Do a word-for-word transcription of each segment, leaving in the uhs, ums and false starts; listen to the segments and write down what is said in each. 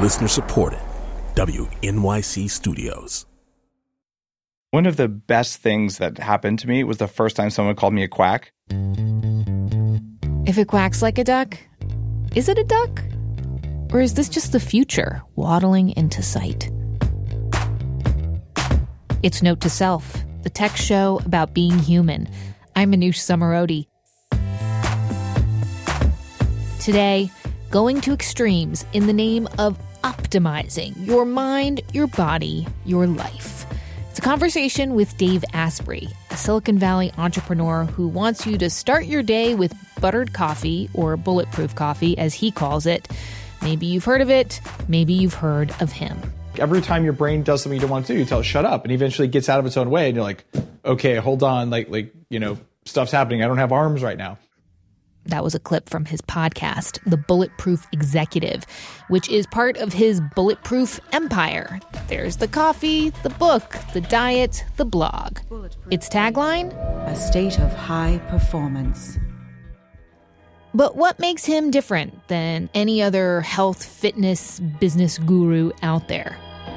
Listener supported. W N Y C Studios. One of the best things that happened to me was the first time someone called me a quack. If it quacks like a duck, is it a duck? Or is this just the future waddling into sight? It's Note to Self, the tech show about being human. I'm Manoush Zomorodi. Today, going to extremes in the name of optimizing your mind, your body, your life. It's a conversation with Dave Asprey, a Silicon Valley entrepreneur who wants you to start your day with buttered coffee, or bulletproof coffee, as he calls it. Maybe you've heard of it. Maybe you've heard of him. Every time your brain does something you don't want to do, you tell it, shut up. And eventually it gets out of its own way. And you're like, okay, hold on. Like, like, you know, stuff's happening. I don't have arms right now. That was a clip from his podcast, The Bulletproof Executive, which is part of his bulletproof empire. There's the coffee, the book, the diet, the blog. Its tagline? A state of high performance. But what makes him different than any other health, fitness, business guru out there?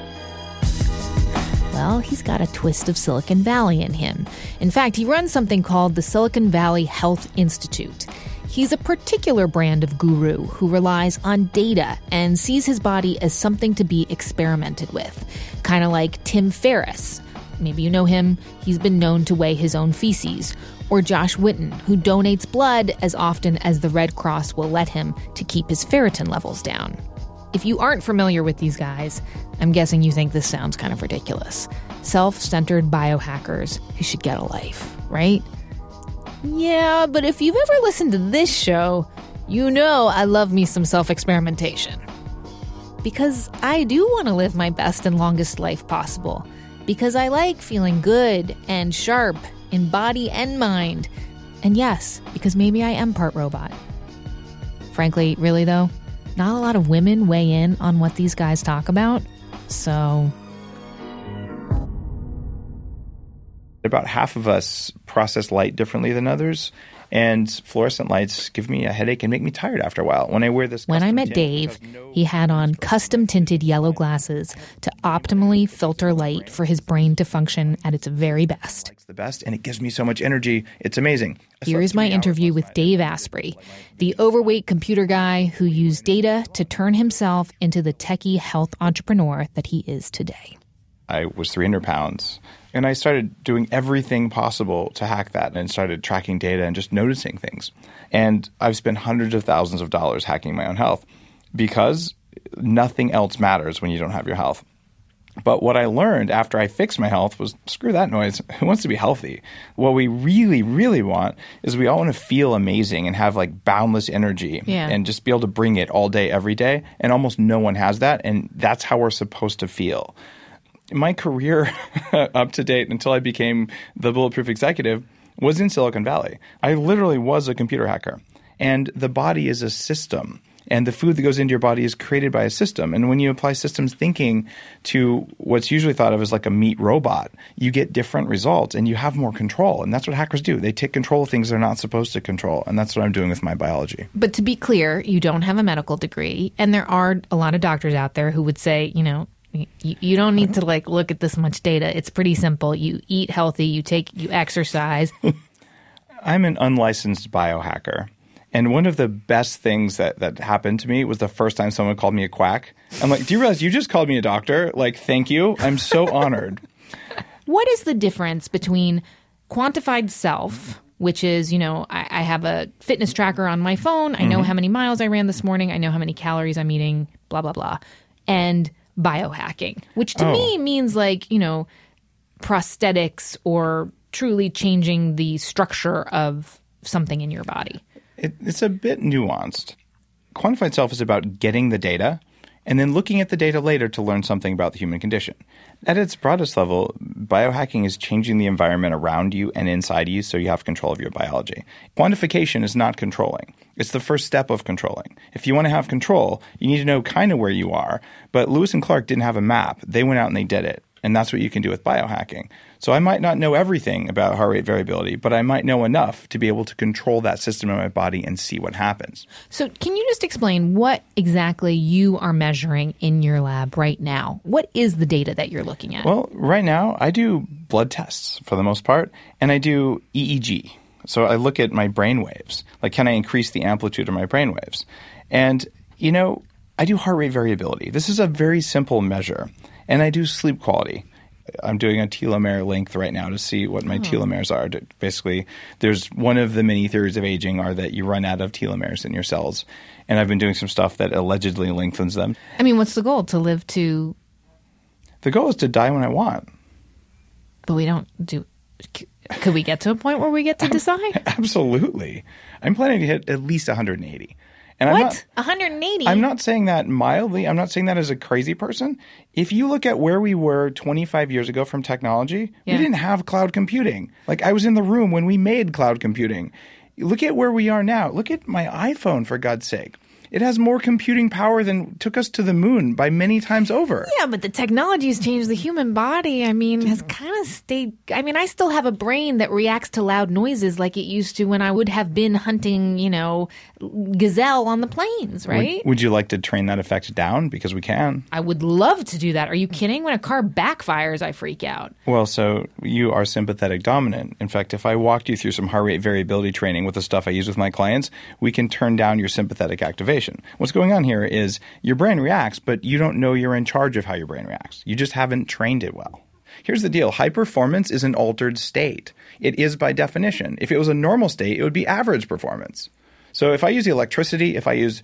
Well, he's got a twist of Silicon Valley in him. In fact, he runs something called the Silicon Valley Health Institute. He's a particular brand of guru who relies on data and sees his body as something to be experimented with. Kind of like Tim Ferriss. Maybe you know him. He's been known to weigh his own feces. Or Josh Witten, who donates blood as often as the Red Cross will let him to keep his ferritin levels down. If you aren't familiar with these guys, I'm guessing you think this sounds kind of ridiculous. Self-centered biohackers who should get a life, right? Yeah, but if you've ever listened to this show, you know I love me some self-experimentation. Because I do want to live my best and longest life possible. Because I like feeling good and sharp in body and mind. And yes, because maybe I am part robot. Frankly, really though, not a lot of women weigh in on what these guys talk about. So About half of us process light differently than others, and fluorescent lights give me a headache and make me tired after a while. When I wear this, when I met Dave, no he had on custom-tinted yellow glasses to optimally filter light for his brain to function at its very best. It's the best, and it gives me so much energy. It's amazing. Here is my interview with Dave Asprey, the overweight computer guy who used data to turn himself into the techie health entrepreneur that he is today. I was three hundred pounds. And I started doing everything possible to hack that and started tracking data and just noticing things. And I've spent hundreds of thousands of dollars hacking my own health because nothing else matters when you don't have your health. But what I learned after I fixed my health was, screw that noise. Who wants to be healthy? What we really, really want is we all want to feel amazing and have like boundless energy yeah. and just be able to bring it all day, every day. And almost no one has that. And that's how we're supposed to feel. My career up to date until I became the Bulletproof Executive was in Silicon Valley. I literally was a computer hacker. And the body is a system. And the food that goes into your body is created by a system. And when you apply systems thinking to what's usually thought of as like a meat robot, you get different results and you have more control. And that's what hackers do. They take control of things they're not supposed to control. And that's what I'm doing with my biology. But to be clear, you don't have a medical degree. And there are a lot of doctors out there who would say, you know, You, you don't need to like look at this much data. It's pretty simple. You eat healthy, you take, you exercise. I'm an unlicensed biohacker. And one of the best things that, that happened to me was the first time someone called me a quack. I'm like, do you realize you just called me a doctor? Like, thank you. I'm so honored. What is the difference between quantified self, which is, you know, I, I have a fitness tracker on my phone. I know mm-hmm. how many miles I ran this morning. I know how many calories I'm eating, blah, blah, blah. And biohacking, which to oh. me means like, you know, prosthetics or truly changing the structure of something in your body. It, it's a bit nuanced. Quantified self is about getting the data and then looking at the data later to learn something about the human condition. At its broadest level, biohacking is changing the environment around you and inside you so you have control of your biology. Quantification is not controlling. It's the first step of controlling. If you want to have control, you need to know kind of where you are. But Lewis and Clark didn't have a map. They went out and they did it. And that's what you can do with biohacking. So I might not know everything about heart rate variability, but I might know enough to be able to control that system in my body and see what happens. So can you just explain what exactly you are measuring in your lab right now? What is the data that you're looking at? Well, right now I do blood tests for the most part, and I do E E G. So I look at my brain waves. Like, can I increase the amplitude of my brain waves? And, you know, I do heart rate variability. This is a very simple measure. And I do sleep quality. I'm doing a telomere length right now to see what my oh. telomeres are. Basically, there's one of the many theories of aging are that you run out of telomeres in your cells. And I've been doing some stuff that allegedly lengthens them. I mean, what's the goal? To live to... The goal is to die when I want. But we don't do... Could we get to a point where we get to decide? Absolutely. I'm planning to hit at least one hundred eighty. And what? I'm not, one hundred eighty? I'm not saying that mildly. I'm not saying that as a crazy person. If you look at where we were twenty-five years ago from technology, yeah. we didn't have cloud computing. Like, I was in the room when we made cloud computing. Look at where we are now. Look at my iPhone, for God's sake. It has more computing power than took us to the moon by many times over. Yeah, but the technology has changed the human body. I mean, has kind of stayed. I mean, I still have a brain that reacts to loud noises like it used to when I would have been hunting, you know, gazelle on the plains, right? Would, would you like to train that effect down? Because we can. I would love to do that. Are you kidding? When a car backfires, I freak out. Well, so you are sympathetic dominant. In fact, if I walked you through some heart rate variability training with the stuff I use with my clients, we can turn down your sympathetic activation. What's going on here is your brain reacts, but you don't know you're in charge of how your brain reacts. You just haven't trained it well. Here's the deal. High performance is an altered state. It is by definition. If it was a normal state, it would be average performance. So if I use the electricity, if I use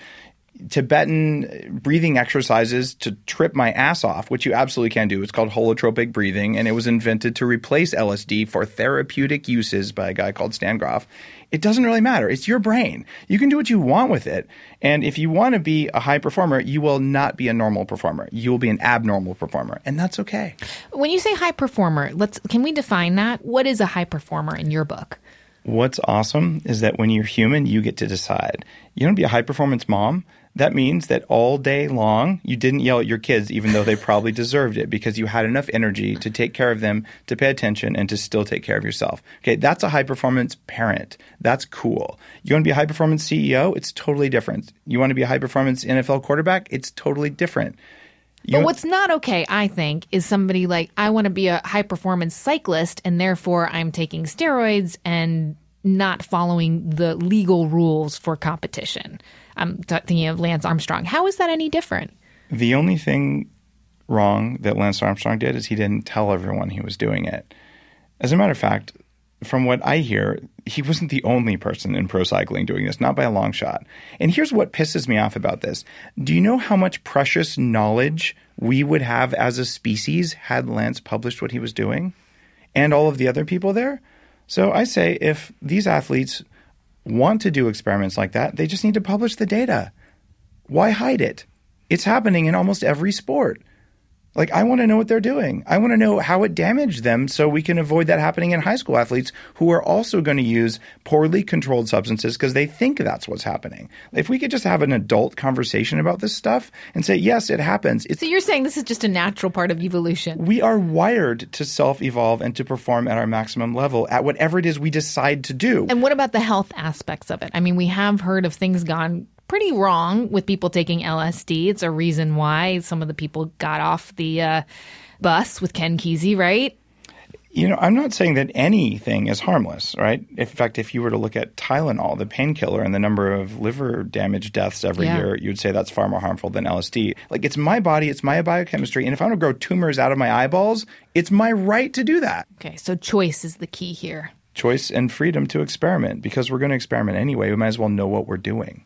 Tibetan breathing exercises to trip my ass off, which you absolutely can do. It's called holotropic breathing, and it was invented to replace L S D for therapeutic uses by a guy called Stan Grof. It doesn't really matter. It's your brain. You can do what you want with it. And if you want to be a high performer, you will not be a normal performer. You will be an abnormal performer, and that's okay. When you say high performer, let's can we define that? What is a high performer in your book? What's awesome is that when you're human, you get to decide. You want to be a high-performance mom? That means that all day long, you didn't yell at your kids even though they probably deserved it because you had enough energy to take care of them, to pay attention, and to still take care of yourself. Okay, that's a high-performance parent. That's cool. You want to be a high-performance C E O? It's totally different. You want to be a high-performance N F L quarterback? It's totally different. You but what's not okay, I think, is somebody like, I want to be a high-performance cyclist, and therefore I'm taking steroids and not following the legal rules for competition. I'm t- thinking of Lance Armstrong. How is that any different? The only thing wrong that Lance Armstrong did is he didn't tell everyone he was doing it. As a matter of fact, from what I hear, he wasn't the only person in pro cycling doing this, not by a long shot. And here's what pisses me off about this. Do you know how much precious knowledge we would have as a species had Lance published what he was doing? And all of the other people there? So I say if these athletes want to do experiments like that, they just need to publish the data. Why hide it? It's happening in almost every sport. Like, I want to know what they're doing. I want to know how it damaged them so we can avoid that happening in high school athletes who are also going to use poorly controlled substances because they think that's what's happening. If we could just have an adult conversation about this stuff and say, yes, it happens. It's, so you're saying this is just a natural part of evolution. We are wired to self-evolve and to perform at our maximum level at whatever it is we decide to do. And what about the health aspects of it? I mean, we have heard of things gone pretty wrong with people taking L S D. It's a reason why some of the people got off the uh, bus with Ken Kesey, right? You know, I'm not saying that anything is harmless, right? In fact, if you were to look at Tylenol, the painkiller, and the number of liver damage deaths every yeah. year, you'd say that's far more harmful than L S D. Like, it's my body, it's my biochemistry, and if I want to grow tumors out of my eyeballs, it's my right to do that. Okay, so choice is the key here. Choice and freedom to experiment. Because we're going to experiment anyway, we might as well know what we're doing.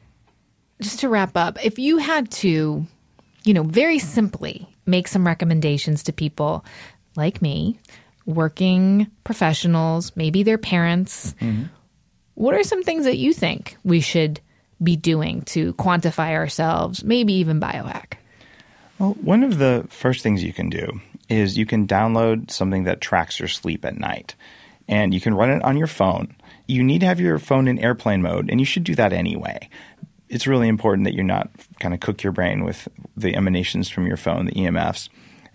Just to wrap up, if you had to, you know, very simply make some recommendations to people like me, working professionals, maybe their parents, mm-hmm. what are some things that you think we should be doing to quantify ourselves, maybe even biohack? Well, one of the first things you can do is you can download something that tracks your sleep at night, and you can run it on your phone. You need to have your phone in airplane mode, and you should do that anyway. It's really important that you're not kind of cook your brain with the emanations from your phone, the E M Fs,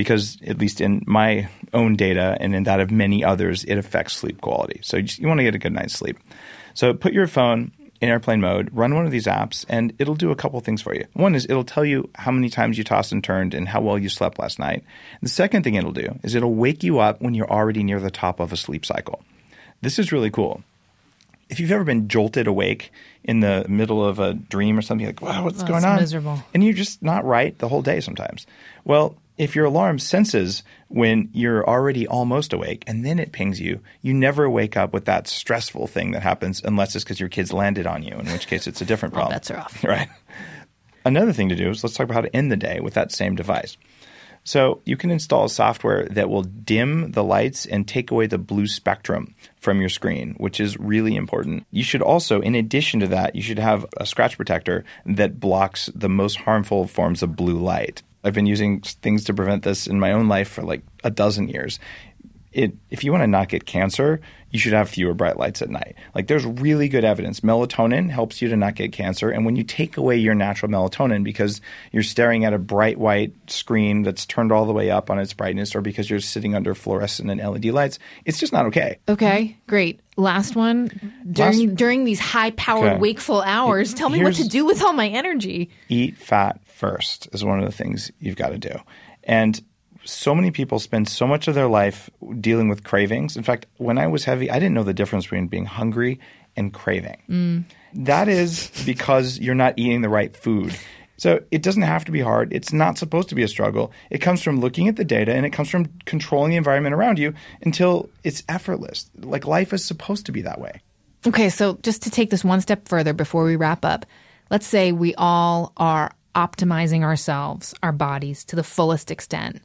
because at least in my own data and in that of many others, it affects sleep quality. So you, just, you want to get a good night's sleep. So put your phone in airplane mode, run one of these apps, and it'll do a couple things for you. One is it'll tell you how many times you tossed and turned and how well you slept last night. The second thing it'll do is it'll wake you up when you're already near the top of a sleep cycle. This is really cool. If you've ever been jolted awake in the middle of a dream or something, like, wow, what's oh, going it's on? Miserable. And you're just not right the whole day sometimes. Well, if your alarm senses when you're already almost awake and then it pings you, you never wake up with that stressful thing that happens unless it's because your kids landed on you, in which case it's a different problem. Well, bets are off. Right. Another thing to do is let's talk about how to end the day with that same device. So you can install software that will dim the lights and take away the blue spectrum from your screen, which is really important. You should also, in addition to that, you should have a scratch protector that blocks the most harmful forms of blue light. I've been using things to prevent this in my own life for like a dozen years. It, if you want to not get cancer, you should have fewer bright lights at night. Like there's really good evidence. Melatonin helps you to not get cancer. And when you take away your natural melatonin because you're staring at a bright white screen that's turned all the way up on its brightness or because you're sitting under fluorescent and L E D lights, it's just not okay. Okay, great. Last one. During Last, during these high-powered okay. wakeful hours, tell me what Here's, to do with all my energy. Eat fat first is one of the things you've got to do. And so many people spend so much of their life dealing with cravings. In fact, when I was heavy, I didn't know the difference between being hungry and craving. Mm. That is because you're not eating the right food. So it doesn't have to be hard. It's not supposed to be a struggle. It comes from looking at the data and it comes from controlling the environment around you until it's effortless. Like life is supposed to be that way. Okay, so just to take this one step further before we wrap up, let's say we all are optimizing ourselves, our bodies, to the fullest extent.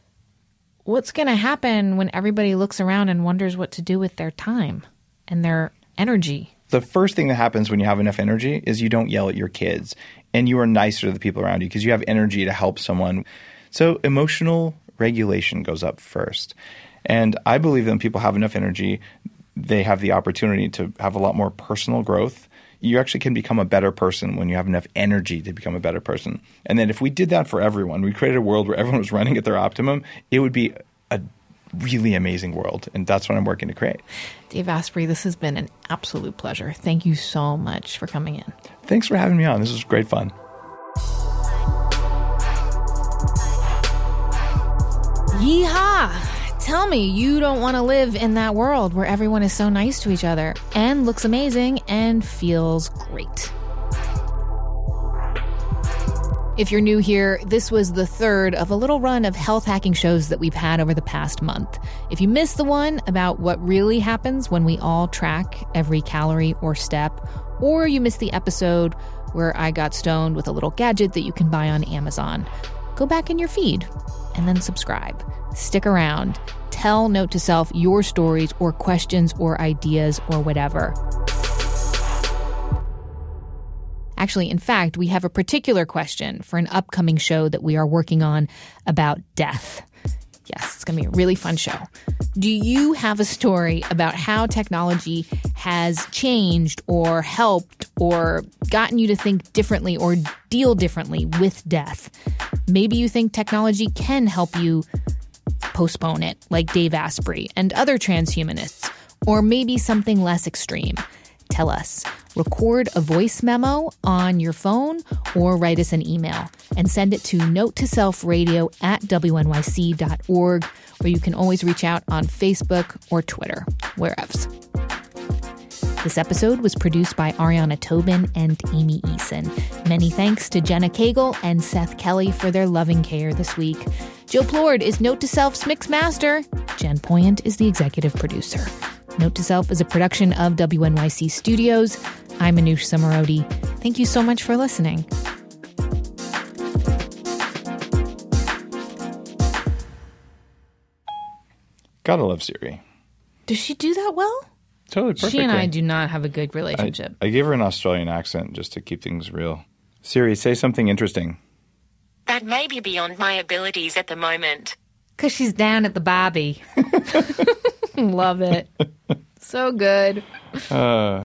What's going to happen when everybody looks around and wonders what to do with their time and their energy? The first thing that happens when you have enough energy is you don't yell at your kids and you are nicer to the people around you because you have energy to help someone. So emotional regulation goes up first. And I believe that when people have enough energy, they have the opportunity to have a lot more personal growth. You actually can become a better person when you have enough energy to become a better person. And then if we did that for everyone, we created a world where everyone was running at their optimum, it would be a really amazing world. And that's what I'm working to create. Dave Asprey, this has been an absolute pleasure. Thank you so much for coming in. Thanks for having me on. This was great fun. Yeehaw! Tell me you don't want to live in that world where everyone is so nice to each other and looks amazing and feels great. If you're new here, this was the third of a little run of health hacking shows that we've had over the past month. If you missed the one about what really happens when we all track every calorie or step, or you missed the episode where I got stoned with a little gadget that you can buy on Amazon, go back in your feed and then subscribe. Stick around. Tell Note to Self your stories or questions or ideas or whatever. Actually, in fact, we have a particular question for an upcoming show that we are working on about death. Yes, it's going to be a really fun show. Do you have a story about how technology has changed or helped or gotten you to think differently or deal differently with death? Maybe you think technology can help you postpone it, like Dave Asprey and other transhumanists, or maybe something less extreme. Tell us. Record a voice memo on your phone or write us an email and send it to note to self radio at w n y c dot org, or you can always reach out on Facebook or Twitter, wherever. This episode was produced by Ariana Tobin and Amy Eason. Many thanks to Jenna Cagle and Seth Kelly for their loving care this week. Joe Plord is Note to Self's mix master. Jen Poyant is the executive producer. Note to Self is a production of W N Y C Studios. I'm Anoush Samarodi. Thank you so much for listening. Gotta love Siri. Does she do that well? Totally perfectly. She and I do not have a good relationship. I, I gave her an Australian accent just to keep things real. Siri, say something interesting. That may be beyond my abilities at the moment. Because she's down at the Barbie. Love it. So good. Uh...